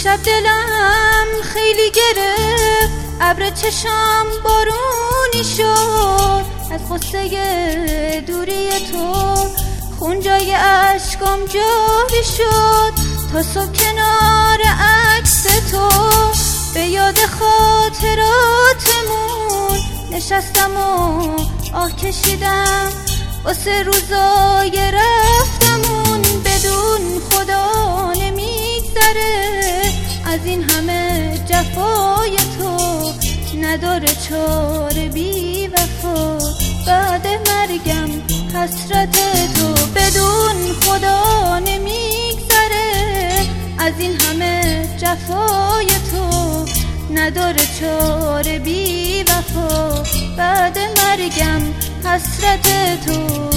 شب دلم خیلی گرفت، ابر چشم بارونی شد، از غصه دوری تو خون جای اشکم جاری شد. تا صبح کنار عکس تو به یاد خاطراتمون نشستم و آه کشیدم واسه روزای رفتمون. بدون خدا نمیگذره از این همه جفای تو، نداره چاره بی وفا بعد مرگم حسرت تو. بدون خدا نمیگذره از این همه جفای تو، نداره چاره بی وفا بعد مرگم حسرت تو.